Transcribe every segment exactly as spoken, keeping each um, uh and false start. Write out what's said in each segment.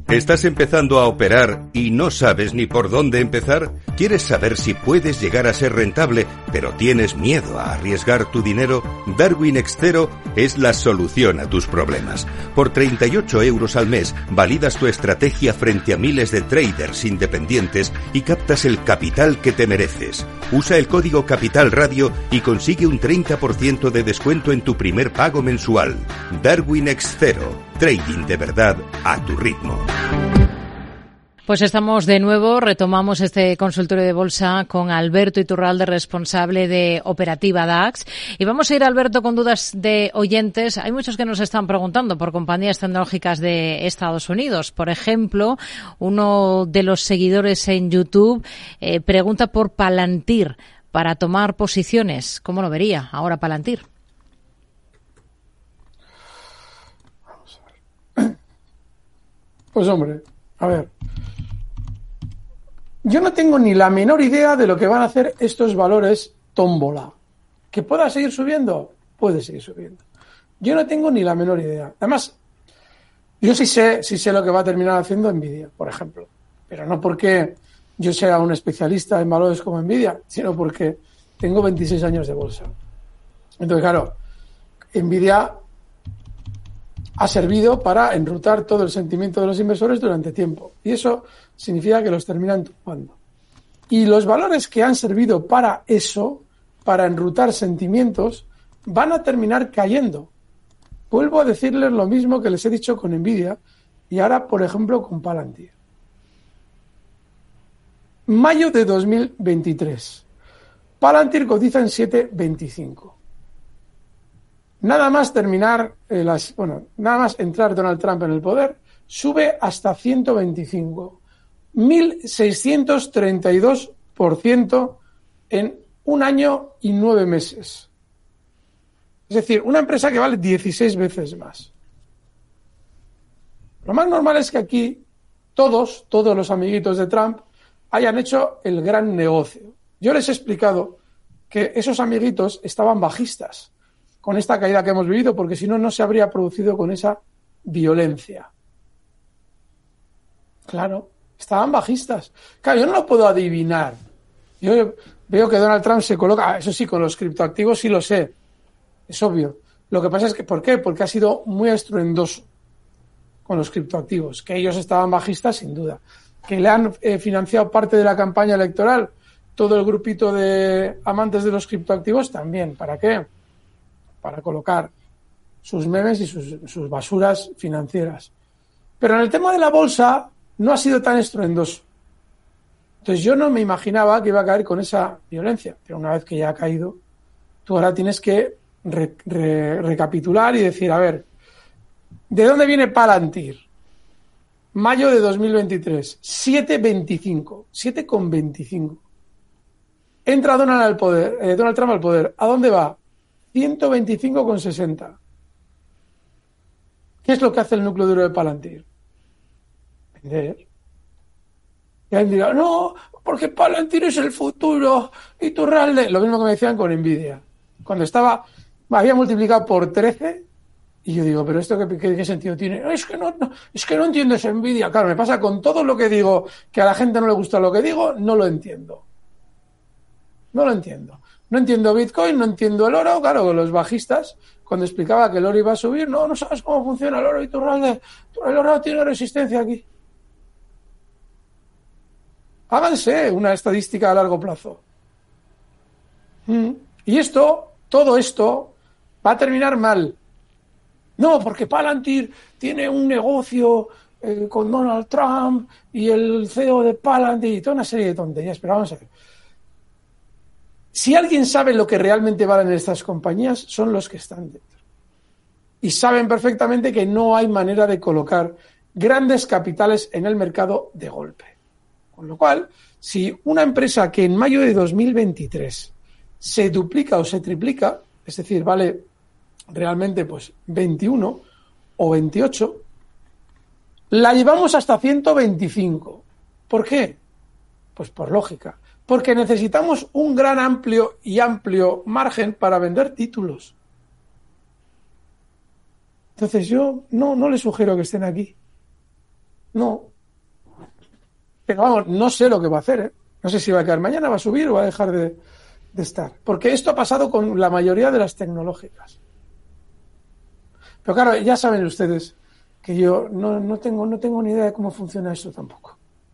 ¿Estás empezando a operar y no sabes ni por dónde empezar? ¿Quieres saber si puedes llegar a ser rentable, pero tienes miedo a arriesgar tu dinero? Darwin Extero es la solución a tus problemas. Por treinta y ocho euros al mes, validas tu estrategia frente a miles de traders independientes y captas el capital que te mereces. Usa el código Capital Radio y consigue un treinta por ciento de descuento en tu primer pago mensual. Darwin Extero. Trading de verdad a tu ritmo. Pues estamos de nuevo, retomamos este consultorio de bolsa con Alberto Iturralde, responsable de Operativa DAX. Y vamos a ir, Alberto, con dudas de oyentes. Hay muchos que nos están preguntando por compañías tecnológicas de Estados Unidos. Por ejemplo, uno de los seguidores en YouTube eh, pregunta por Palantir para tomar posiciones. ¿Cómo lo vería ahora Palantir? Pues hombre, a ver, yo no tengo ni la menor idea de lo que van a hacer estos valores tómbola. ¿Que pueda seguir subiendo? Puede seguir subiendo. Yo no tengo ni la menor idea. Además, yo sí sé, sí sé lo que va a terminar haciendo Nvidia, por ejemplo. Pero no porque yo sea un especialista en valores como Nvidia, sino porque tengo veintiséis años de bolsa. Entonces, claro, Nvidia ha servido para enrutar todo el sentimiento de los inversores durante tiempo. Y eso significa que los terminan tumbando. Y los valores que han servido para eso, para enrutar sentimientos, van a terminar cayendo. Vuelvo a decirles lo mismo que les he dicho con Nvidia y ahora, por ejemplo, con Palantir. Mayo de dos mil veintitrés. Palantir cotiza en siete veinticinco. Nada más terminar, eh, las, bueno, nada más entrar Donald Trump en el poder, sube hasta ciento veinticinco. mil seiscientos treinta y dos por ciento en un año y nueve meses. Es decir, una empresa que vale dieciséis veces más. Lo más normal es que aquí todos, todos los amiguitos de Trump hayan hecho el gran negocio. Yo les he explicado que esos amiguitos estaban bajistas con esta caída que hemos vivido, porque si no, no se habría producido con esa violencia. Claro, estaban bajistas. Claro, yo no lo puedo adivinar. Yo veo que Donald Trump se coloca, ah, eso sí, con los criptoactivos sí lo sé, es obvio. Lo que pasa es que, ¿por qué? Porque ha sido muy estruendoso con los criptoactivos, que ellos estaban bajistas sin duda, que le han eh, financiado parte de la campaña electoral, todo el grupito de amantes de los criptoactivos también. ¿Para qué? Para colocar sus memes y sus, sus basuras financieras. Pero en el tema de la bolsa no ha sido tan estruendoso. Entonces yo no me imaginaba que iba a caer con esa violencia, pero una vez que ya ha caído, tú ahora tienes que re, re, recapitular y decir, a ver, ¿de dónde viene Palantir? Mayo de dos mil veintitrés, siete veinticinco, siete con veinticinco. Entra Donald, al poder, eh, Donald Trump al poder. ¿A dónde va? ciento veinticinco con sesenta. ¿Qué es lo que hace el núcleo duro de Palantir? Vender. Y alguien dirá, no, porque Palantir es el futuro. Y Iturralde, lo mismo que me decían con Nvidia. Cuando estaba, había multiplicado por trece, y yo digo, pero esto qué, qué, qué sentido tiene. No, es que no, no, es que no entiendo esa Nvidia. Claro, me pasa con todo lo que digo, que a la gente no le gusta lo que digo, no lo entiendo. No lo entiendo. No entiendo Bitcoin, no entiendo el oro. Claro, los bajistas, cuando explicaba que el oro iba a subir, no, no sabes cómo funciona el oro, Iturralde. El oro tiene resistencia aquí. Háganse una estadística a largo plazo. Mm. Y esto, todo esto, va a terminar mal. No, porque Palantir tiene un negocio eh, con Donald Trump y el C E O de Palantir y toda una serie de tonterías. Pero vamos a ver. Si alguien sabe lo que realmente valen estas compañías, son los que están dentro. Y saben perfectamente que no hay manera de colocar grandes capitales en el mercado de golpe. Con lo cual, si una empresa que en mayo de dos mil veintitrés se duplica o se triplica, es decir, vale realmente pues veintiuno o veintiocho, la llevamos hasta ciento veinticinco. ¿Por qué? Pues por lógica. Porque necesitamos un gran amplio y amplio margen para vender títulos. Entonces yo no, no les sugiero que estén aquí. No. Pero vamos, no sé lo que va a hacer, ¿eh? No sé si va a quedar mañana, va a subir o va a dejar de, de estar. Porque esto ha pasado con la mayoría de las tecnológicas. Pero claro, ya saben ustedes que yo no, no, tengo, no tengo ni idea de cómo funciona esto tampoco.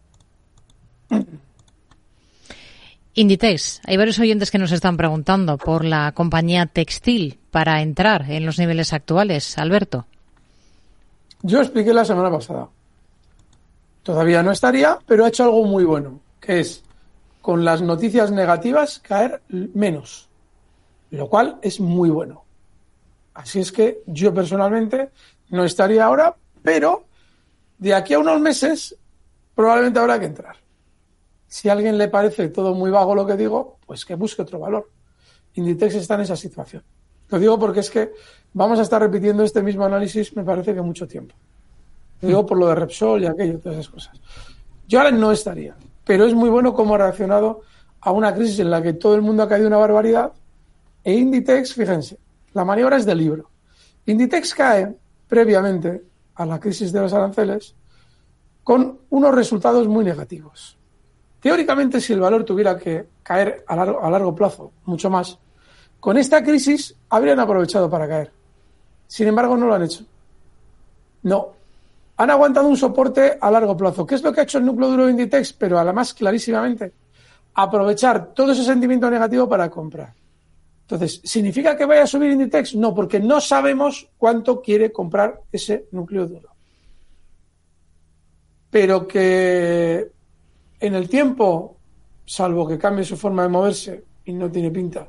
Inditex, hay varios oyentes que nos están preguntando por la compañía textil para entrar en los niveles actuales. Alberto. Yo expliqué la semana pasada. Todavía no estaría, pero ha hecho algo muy bueno, que es, con las noticias negativas, caer menos, lo cual es muy bueno. Así es que yo personalmente no estaría ahora, pero de aquí a unos meses probablemente habrá que entrar. Si a alguien le parece todo muy vago lo que digo, pues que busque otro valor. Inditex está en esa situación. Lo digo porque es que vamos a estar repitiendo este mismo análisis, me parece que mucho tiempo. Lo digo por lo de Repsol y aquello, todas esas cosas. Yo ahora no estaría, pero es muy bueno cómo ha reaccionado a una crisis en la que todo el mundo ha caído una barbaridad. E Inditex, fíjense, la maniobra es de libro. Inditex cae previamente a la crisis de los aranceles con unos resultados muy negativos. Teóricamente, si el valor tuviera que caer a largo, a largo plazo mucho más, con esta crisis habrían aprovechado para caer. Sin embargo, no lo han hecho. No. Han aguantado un soporte a largo plazo. ¿Qué es lo que ha hecho el núcleo duro de Inditex? Pero además, clarísimamente, aprovechar todo ese sentimiento negativo para comprar. Entonces, ¿significa que vaya a subir Inditex? No, porque no sabemos cuánto quiere comprar ese núcleo duro. Pero que en el tiempo, salvo que cambie su forma de moverse, y no tiene pinta,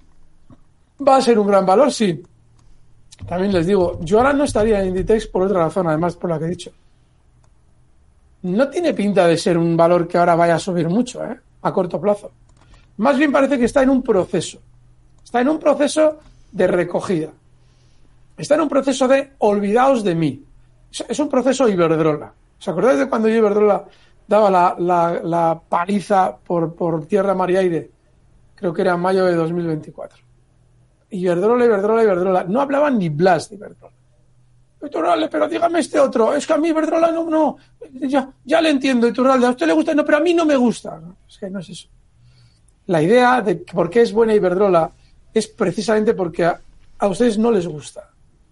va a ser un gran valor, sí. También les digo, yo ahora no estaría en Inditex por otra razón, además por la que he dicho. No tiene pinta de ser un valor que ahora vaya a subir mucho, ¿eh? A corto plazo. Más bien parece que está en un proceso. Está en un proceso de recogida. Está en un proceso de olvidaos de mí. Es un proceso Iberdrola. ¿Os acordáis de cuando yo Iberdrola daba la, la, la paliza por, por tierra, mar y aire? Creo que era en mayo de dos mil veinticuatro. Iberdrola, Iberdrola, Iberdrola. No hablaban ni blas de Iberdrola. Iturralde, pero dígame este otro. Es que a mí Iberdrola no, no. Ya, ya le entiendo, Iturralde. A usted le gusta, no, pero a mí no me gusta. Es que no es eso. La idea de por qué es buena Iberdrola es precisamente porque a, a ustedes no les gusta.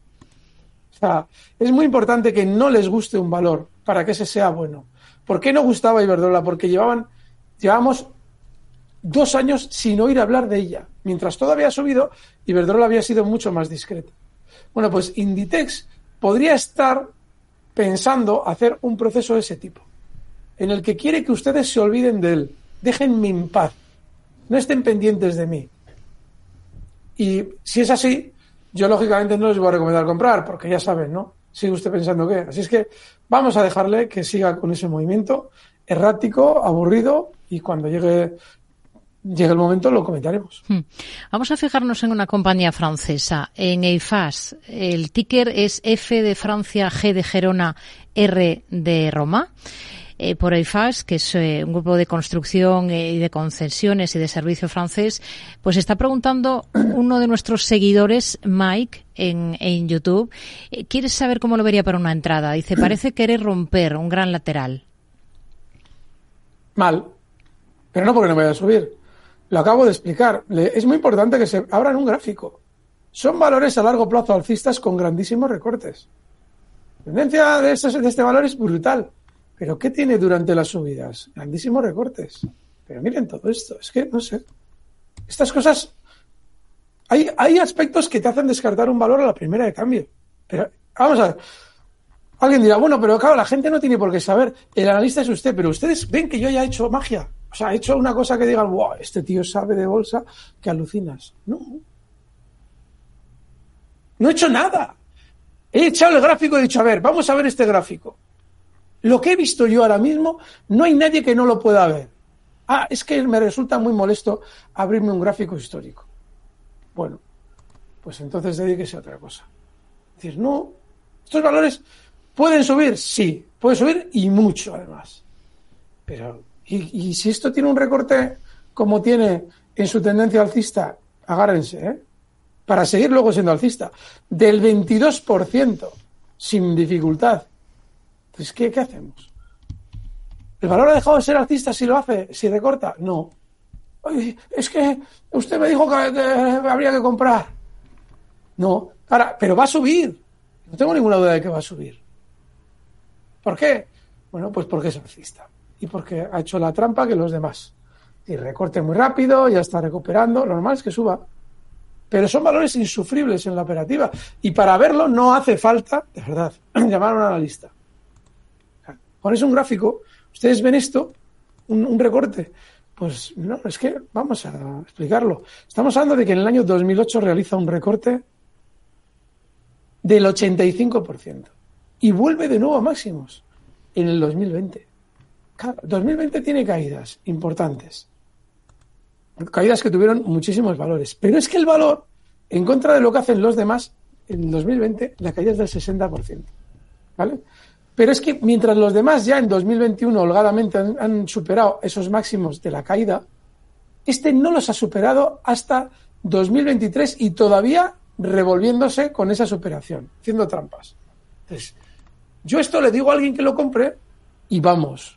O sea, es muy importante que no les guste un valor para que ese sea bueno. ¿Por qué no gustaba Iberdrola? Porque llevaban, llevábamos dos años sin oír hablar de ella. Mientras todo había subido, Iberdrola había sido mucho más discreta. Bueno, pues Inditex podría estar pensando hacer un proceso de ese tipo, en el que quiere que ustedes se olviden de él. Déjenme en paz. No estén pendientes de mí. Y si es así, yo lógicamente no les voy a recomendar comprar, porque ya saben, ¿no? Sigue usted pensando qué. Así es que vamos a dejarle que siga con ese movimiento errático, aburrido, y cuando llegue, llegue el momento lo comentaremos. Hmm. Vamos a fijarnos en una compañía francesa, en Eiffage. El ticker es F de Francia, G de Gerona, R de Roma. Eh, por Eiffage, que es eh, un grupo de construcción eh, y de concesiones y de servicio francés, pues está preguntando uno de nuestros seguidores, Mike, en, en YouTube, eh, quiere saber cómo lo vería para una entrada. Dice, parece querer romper un gran lateral. Mal, pero no porque no vaya a subir. Lo acabo de explicar. Le, es muy importante que se abran un gráfico. Son valores a largo plazo alcistas con grandísimos recortes. La tendencia de este, de este valor es brutal. ¿Pero qué tiene durante las subidas? Grandísimos recortes. Pero miren todo esto. Es que, no sé. Estas cosas... Hay, hay aspectos que te hacen descartar un valor a la primera de cambio. Pero, vamos a ver. Alguien dirá, bueno, pero claro, la gente no tiene por qué saber. El analista es usted. Pero ustedes ven que yo ya he hecho magia. O sea, he hecho una cosa que digan, wow, este tío sabe de bolsa, que alucinas. No. No he hecho nada. He echado el gráfico y he dicho, a ver, vamos a ver este gráfico. Lo que he visto yo ahora mismo, no hay nadie que no lo pueda ver. Ah, es que me resulta muy molesto abrirme un gráfico histórico. Bueno, pues entonces dedíquese a otra cosa. Es decir, no, estos valores pueden subir, sí, pueden subir y mucho además. Pero, y, y si esto tiene un recorte como tiene en su tendencia alcista, agárrense, ¿eh? Para seguir luego siendo alcista, del veintidós por ciento, sin dificultad. Entonces, ¿qué, qué hacemos? ¿El valor ha dejado de ser alcista si lo hace, si recorta? No. Ay, es que usted me dijo que, que habría que comprar. No. Ahora, pero va a subir. No tengo ninguna duda de que va a subir. ¿Por qué? Bueno, pues porque es alcista. Y porque ha hecho la trampa que los demás. Y recorte muy rápido, ya está recuperando. Lo normal es que suba. Pero son valores insufribles en la operativa. Y para verlo no hace falta, de verdad, llamar a un analista. Pones un gráfico, ustedes ven esto, un, un recorte. Pues no, es que vamos a explicarlo. Estamos hablando de que en el año dos mil ocho realiza un recorte del ochenta y cinco por ciento. Y vuelve de nuevo a máximos en el dos mil veinte. Claro, dos mil veinte tiene caídas importantes. Caídas que tuvieron muchísimos valores. Pero es que el valor, en contra de lo que hacen los demás, en dos mil veinte la caída es del sesenta por ciento. ¿Vale? Pero es que mientras los demás ya en dos mil veintiuno holgadamente han, han superado esos máximos de la caída, este no los ha superado hasta dos mil veintitrés y todavía revolviéndose con esa superación, haciendo trampas. Entonces, yo esto le digo a alguien que lo compre y vamos.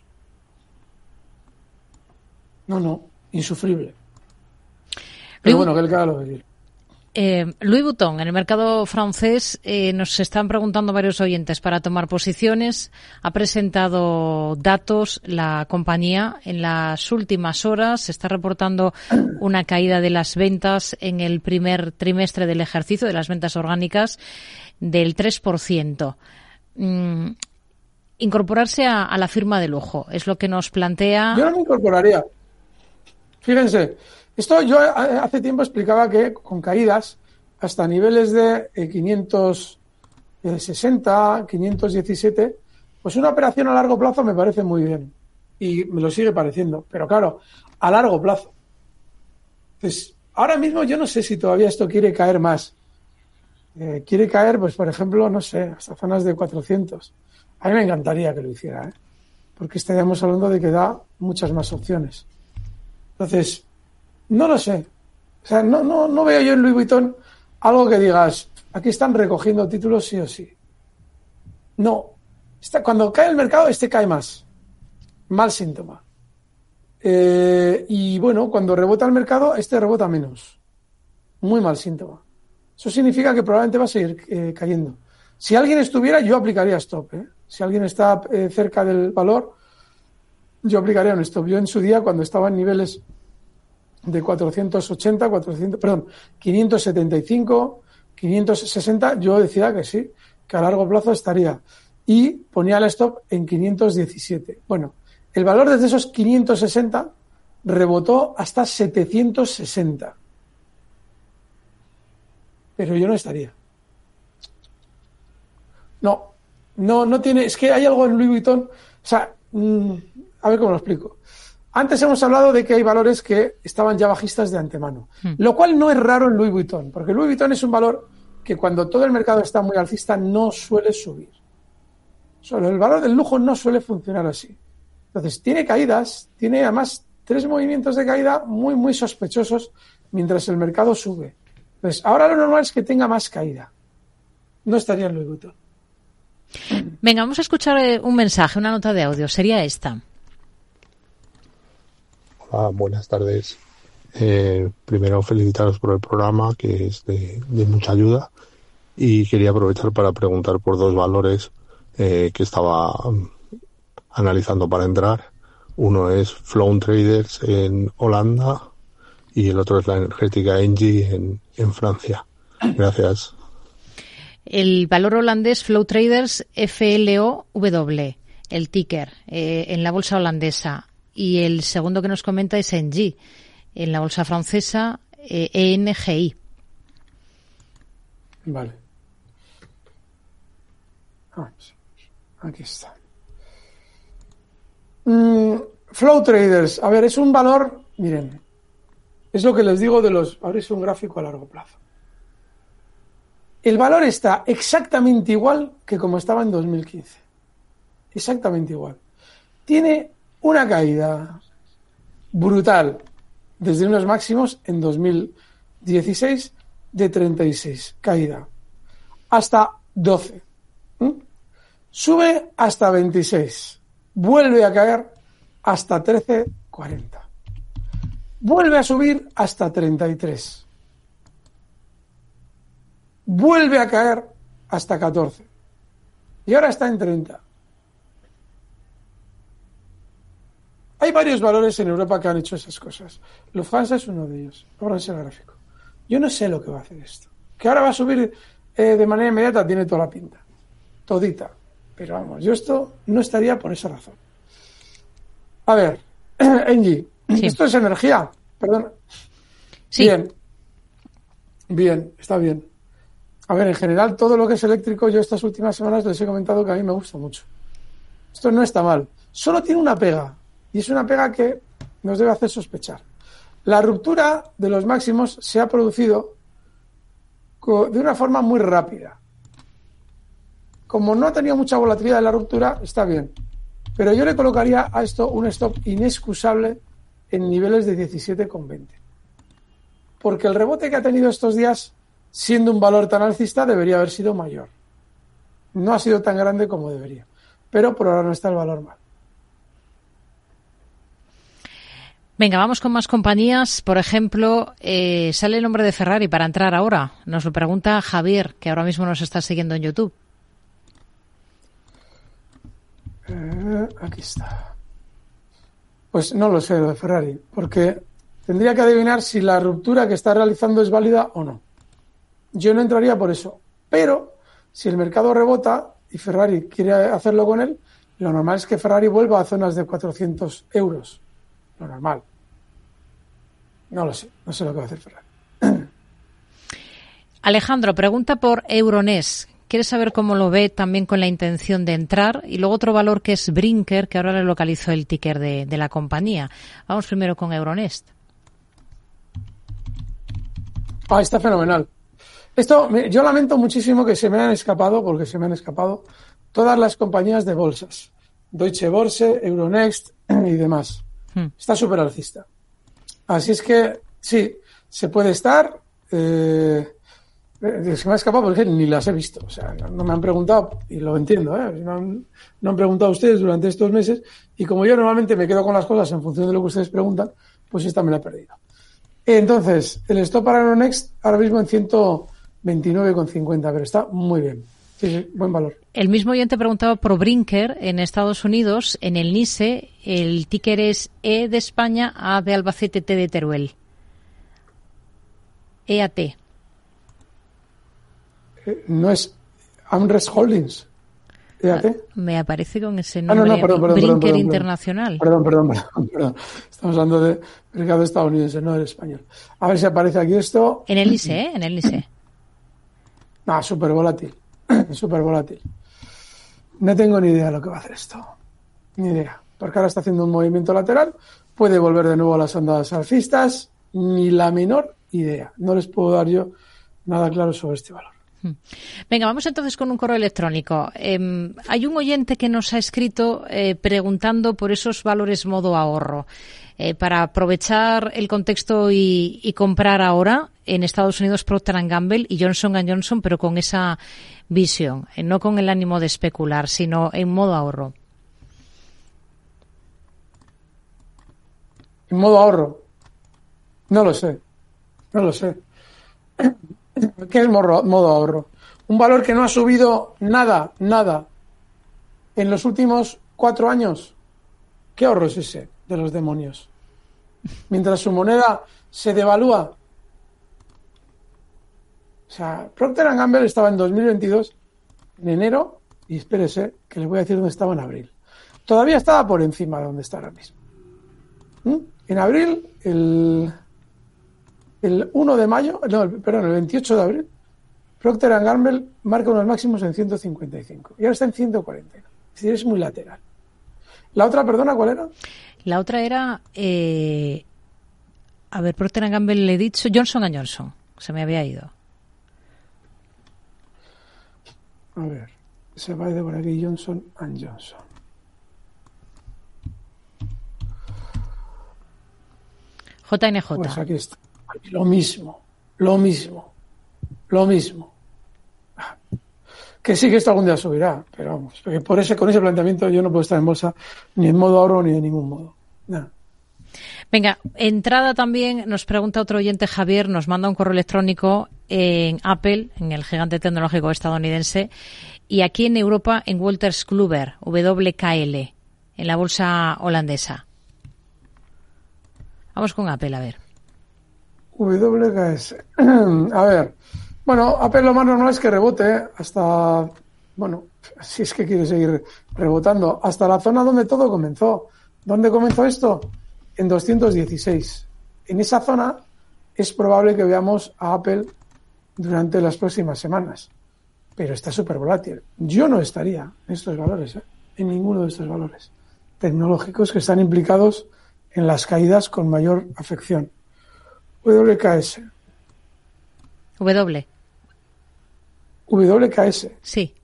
No, no, insufrible. Pero bueno, que él cada lo que quiere. Eh, Louis Vuitton, en el mercado francés, eh, nos están preguntando varios oyentes para tomar posiciones. Ha presentado datos la compañía en las últimas horas. Se está reportando una caída de las ventas en el primer trimestre del ejercicio, de las ventas orgánicas, del tres por ciento. Mm, incorporarse a, a la firma de lujo es lo que nos plantea. Yo no me incorporaría. Fíjense. Esto yo hace tiempo explicaba que con caídas hasta niveles de quinientos sesenta, quinientos diecisiete, pues una operación a largo plazo me parece muy bien. Y me lo sigue pareciendo. Pero claro, a largo plazo. Entonces, ahora mismo yo no sé si todavía esto quiere caer más. Eh, quiere caer, pues por ejemplo, no sé, hasta zonas de cuatrocientos. A mí me encantaría que lo hiciera, ¿eh? Porque estaríamos hablando de que da muchas más opciones. Entonces, no lo sé. O sea, no, no, no veo yo en Louis Vuitton algo que digas, aquí están recogiendo títulos sí o sí. No. Está, cuando cae el mercado, este cae más. Mal síntoma. Eh, y bueno, cuando rebota el mercado, este rebota menos. Muy mal síntoma. Eso significa que probablemente va a seguir eh, cayendo. Si alguien estuviera, yo aplicaría stop. ¿eh? Si alguien está eh, cerca del valor, yo aplicaría un stop. Yo en su día, cuando estaba en niveles de cuatrocientos ochenta, cuatrocientos, perdón, quinientos setenta y cinco, quinientos sesenta, yo decía que sí, que a largo plazo estaría. Y ponía el stop en quinientos diecisiete. Bueno, el valor desde esos quinientos sesenta rebotó hasta setecientos sesenta. Pero yo no estaría. No, no, no tiene, es que hay algo en Louis Vuitton, o sea, mmm, a ver cómo lo explico. Antes hemos hablado de que hay valores que estaban ya bajistas de antemano, hmm. lo cual no es raro en Louis Vuitton, porque Louis Vuitton es un valor que cuando todo el mercado está muy alcista no suele subir. Solo el valor del lujo no suele funcionar así. Entonces, tiene caídas, tiene además tres movimientos de caída muy, muy sospechosos mientras el mercado sube. Entonces, ahora lo normal es que tenga más caída. No estaría en Louis Vuitton. Venga, vamos a escuchar un mensaje, una nota de audio. Sería esta. Hola, buenas tardes. Eh, primero felicitaros por el programa, que es de, de mucha ayuda, y quería aprovechar para preguntar por dos valores eh, que estaba um, analizando para entrar. Uno es Flow Traders en Holanda y el otro es la energética Engie en, en Francia. Gracias. El valor holandés Flow Traders F L O W, el ticker, eh, en la bolsa holandesa. Y el segundo que nos comenta es Engie, en la bolsa francesa, eh, E N G I. Vale. Ah, aquí está. Mm, Flow Traders, a ver, es un valor, miren, es lo que les digo de los, ahora es un gráfico a largo plazo. El valor está exactamente igual que como estaba en dos mil quince. Exactamente igual. Tiene una caída brutal desde unos máximos en dos mil dieciséis de treinta y seis, caída, hasta doce. ¿Mm? Sube hasta veintiséis. Vuelve a caer hasta trece cuarenta. Vuelve a subir hasta treinta y tres. Vuelve a caer hasta catorce. Y ahora está en treinta. Hay varios valores en Europa que han hecho esas cosas. Lufthansa es uno de ellos. Ahora es el gráfico. Yo no sé lo que va a hacer esto. Que ahora va a subir eh, de manera inmediata, tiene toda la pinta. Todita. Pero vamos, yo esto no estaría por esa razón. A ver, Engie, sí. Esto es energía. Perdón. Sí. Bien. Bien, está bien. A ver, en general, todo lo que es eléctrico, yo estas últimas semanas les he comentado que a mí me gusta mucho. Esto no está mal. Solo tiene una pega. Y es una pega que nos debe hacer sospechar. La ruptura de los máximos se ha producido de una forma muy rápida. Como no ha tenido mucha volatilidad en la ruptura, está bien. Pero yo le colocaría a esto un stop inexcusable en niveles de diecisiete coma veinte. Porque el rebote que ha tenido estos días, siendo un valor tan alcista, debería haber sido mayor. No ha sido tan grande como debería. Pero por ahora no está el valor mal. Venga, vamos con más compañías. Por ejemplo, eh, sale el nombre de Ferrari para entrar ahora. Nos lo pregunta Javier, que ahora mismo nos está siguiendo en YouTube. Eh, aquí está. Pues no lo sé lo de Ferrari, porque tendría que adivinar si la ruptura que está realizando es válida o no. Yo no entraría por eso. Pero si el mercado rebota y Ferrari quiere hacerlo con él, lo normal es que Ferrari vuelva a zonas de cuatrocientos euros. Lo normal. No lo sé. No sé lo que va a hacer Ferrari. Alejandro pregunta por Euronest. Quiere saber cómo lo ve también con la intención de entrar. Y luego otro valor que es Brinker, que ahora le localizó el ticker de, de la compañía. Vamos primero con Euronest. Ah, está fenomenal. Esto, yo lamento muchísimo que se me han escapado, porque se me han escapado todas las compañías de bolsas. Deutsche Börse, Euronext y demás. Hmm. Está súper alcista. Así es que, sí, se puede estar. Eh, se me ha escapado porque ni las he visto. O sea, no, no me han preguntado, y lo entiendo, ¿eh? No han, no han preguntado ustedes durante estos meses, y como yo normalmente me quedo con las cosas en función de lo que ustedes preguntan, pues esta me la he perdido. Entonces, el stop para Euronext ahora mismo en ciento veintinueve coma cincuenta, pero está muy bien. Sí, sí, buen valor. El mismo oyente preguntaba por Brinker en Estados Unidos, en el NICE, el ticker es E de España, A de Albacete, T de Teruel. E A T. Eh, no es Amrest Holdings. E A T. Ah, me aparece con ese nombre. Ah, no, no, perdón, perdón, Brinker perdón, perdón, Internacional. Perdón, perdón, perdón, perdón. Estamos hablando de mercado estadounidense, no del español. A ver si aparece aquí esto. En el NICE, ¿eh? En el NICE. Ah, súper volátil. Súper volátil. No tengo ni idea de lo que va a hacer esto. Ni idea. Porque ahora está haciendo un movimiento lateral. Puede volver de nuevo a las ondas alcistas. Ni la menor idea. No les puedo dar yo nada claro sobre este valor. Venga, vamos entonces con un correo electrónico. Eh, hay un oyente que nos ha escrito eh, preguntando por esos valores modo ahorro. Eh, para aprovechar el contexto y, y comprar ahora en Estados Unidos Procter and Gamble y Johnson and Johnson, pero con esa visión, eh, no con el ánimo de especular, sino en modo ahorro. ¿En modo ahorro? No lo sé. No lo sé. ¿Qué es modo, modo ahorro? Un valor que no ha subido nada, nada en los últimos cuatro años. ¿Qué ahorro es ese de los demonios? Mientras su moneda se devalúa. O sea, Procter and Gamble estaba en dos mil veintidós, en enero, y espérese, que le voy a decir dónde estaba en abril. Todavía estaba por encima de donde está ahora mismo. ¿Mm? En abril, el, el uno de mayo, no, perdón, el veintiocho de abril, Procter and Gamble marca unos máximos en ciento cincuenta y cinco y ahora está en ciento cuarenta. Es decir, es muy lateral. ¿La otra, perdona, cuál era? La otra era, eh, a ver, Procter and Gamble le he dicho, Johnson and Johnson, se me había ido. A ver, se va de por aquí Johnson and Johnson. J N J. Pues aquí está. Lo mismo, lo mismo, lo mismo. Que sí, que esto algún día subirá, pero vamos, porque por ese, con ese planteamiento yo no puedo estar en bolsa ni en modo ahorro ni de ningún modo. Nada. Venga, entrada también, nos pregunta otro oyente, Javier, nos manda un correo electrónico en Apple, en el gigante tecnológico estadounidense, y aquí en Europa en Wolters Kluwer, W K L, en la bolsa holandesa. Vamos con Apple, a ver. W K S. A ver, bueno, Apple lo más normal es que rebote hasta, bueno, si es que quiere seguir rebotando, hasta la zona donde todo comenzó. ¿Dónde comenzó esto? En doscientos dieciséis. En esa zona es probable que veamos a Apple durante las próximas semanas, pero está súper volátil. Yo no estaría en estos valores, ¿eh? En ninguno de estos valores tecnológicos que están implicados en las caídas con mayor afección. W K S. W. W K S. Sí.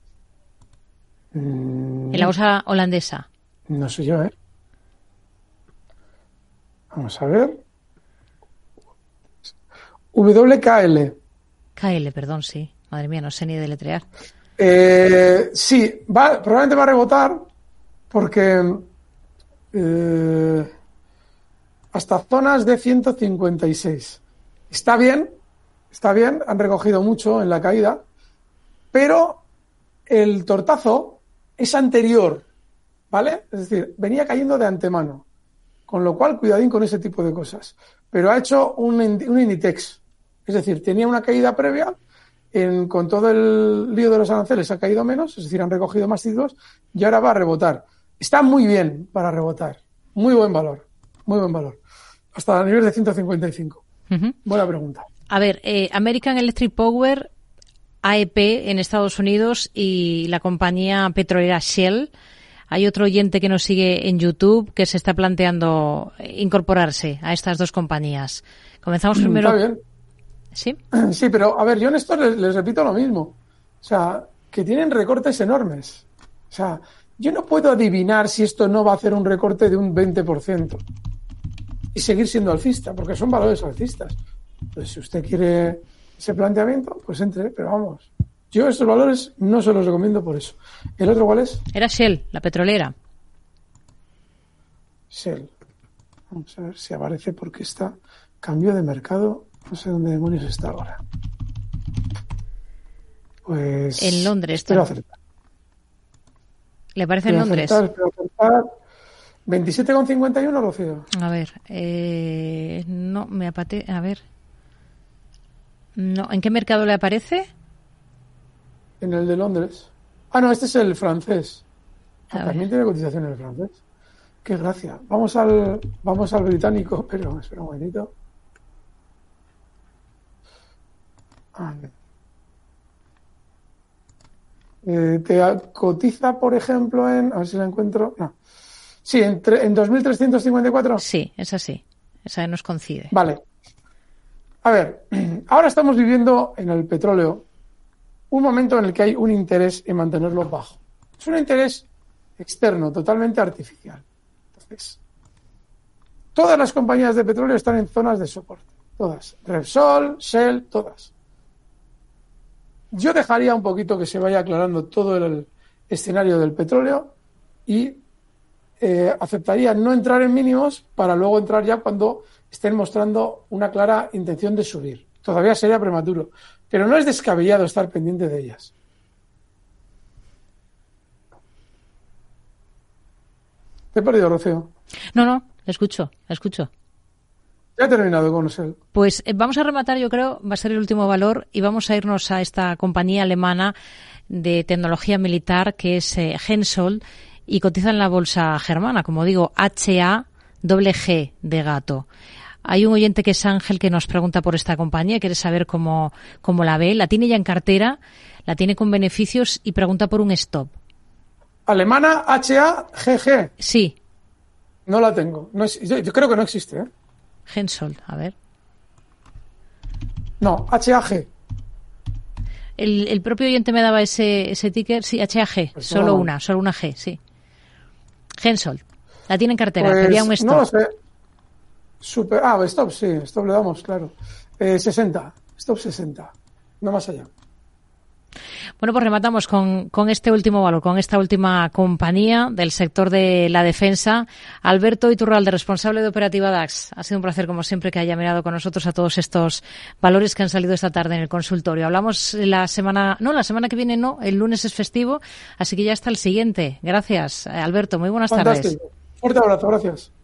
Mm, En la bolsa holandesa. no sé yo, ¿eh? Vamos a ver. W K L. K L, perdón, sí. Madre mía, no sé ni deletrear. Eh, sí, va, probablemente va a rebotar porque eh, hasta zonas de ciento cincuenta y seis. Está bien, está bien, han recogido mucho en la caída, pero el tortazo es anterior, ¿vale? Es decir, venía cayendo de antemano, con lo cual cuidadín con ese tipo de cosas. Pero ha hecho un, un Inditex, es decir, tenía una caída previa, en, con todo el lío de los aranceles ha caído menos, es decir, han recogido más títulos y ahora va a rebotar. Está muy bien para rebotar, muy buen valor, muy buen valor. Hasta el nivel de ciento cincuenta y cinco. Uh-huh. Buena pregunta. A ver, eh, American Electric Power, A E P en Estados Unidos y la compañía petrolera Shell. Hay otro oyente que nos sigue en YouTube que se está planteando incorporarse a estas dos compañías. Comenzamos primero. Está bien. ¿Sí? Sí, pero a ver, yo en esto les, les repito lo mismo. O sea, que tienen recortes enormes. O sea, yo no puedo adivinar si esto no va a hacer un recorte de un veinte por ciento y seguir siendo alcista, porque son valores alcistas. Pues si usted quiere ese planteamiento, pues entre, pero vamos. Yo estos valores no se los recomiendo por eso. ¿El otro cuál es? Era Shell, la petrolera. Shell. Vamos a ver si aparece porque está cambio de mercado. No sé dónde demonios está ahora. Pues... En Londres. Espero acertar. ¿Le parece en Londres? Acertar, espero acertar. veintisiete con cincuenta y uno, Rocío. A ver, eh, no, me apate... A ver. No, ¿en qué mercado le aparece? En el de Londres. Ah, no, este es el francés. Ah, A también ver. tiene cotización en el francés. Qué gracia. Vamos al, vamos al británico, pero espera un momentito. Ah, eh, te cotiza, por ejemplo, en... A ver si la encuentro. No. Sí, en, tre, en dos mil trescientos cincuenta y cuatro. Sí, esa sí. Esa nos coincide. Vale. A ver, ahora estamos viviendo en el petróleo un momento en el que hay un interés en mantenerlo bajo. Es un interés externo, totalmente artificial. Entonces, todas las compañías de petróleo están en zonas de soporte. Todas. Repsol, Shell, todas. Yo dejaría un poquito que se vaya aclarando todo el escenario del petróleo y eh, aceptaría no entrar en mínimos para luego entrar ya cuando estén mostrando una clara intención de subir. Todavía sería prematuro, pero no es descabellado estar pendiente de ellas. ¿Te he perdido, Rocío? No, no, escucho, escucho. Ya he terminado con Shell. Pues eh, vamos a rematar, yo creo, va a ser el último valor y vamos a irnos a esta compañía alemana de tecnología militar que es eh, Hensoldt y cotiza en la bolsa germana, como digo, H A G G de gato. Hay un oyente que es Ángel que nos pregunta por esta compañía, quiere saber cómo, cómo la ve, la tiene ya en cartera, la tiene con beneficios y pregunta por un stop. Alemana H A G G. Sí. No la tengo. No es, yo, yo creo que no existe, ¿eh? Hensoldt, a ver. No, H A G. El, el propio oyente me daba ese, ese ticker, sí, H A G, pues solo no. una, solo una G, sí. Hensoldt, la tiene en cartera, pues, pedía un stop. No lo sé. Super, ah, stop, sí, stop le damos, claro. Eh, sesenta, stop sesenta, no más allá. Bueno, pues rematamos con, con este último valor, con esta última compañía del sector de la defensa. Alberto Iturralde, responsable de Operativa DAX. Ha sido un placer, como siempre, que haya mirado con nosotros a todos estos valores que han salido esta tarde en el consultorio. Hablamos la semana, no, la semana que viene no, el lunes es festivo, así que ya está el siguiente. Gracias, Alberto. Muy buenas Fantástico. tardes. Fuerte abrazo, gracias.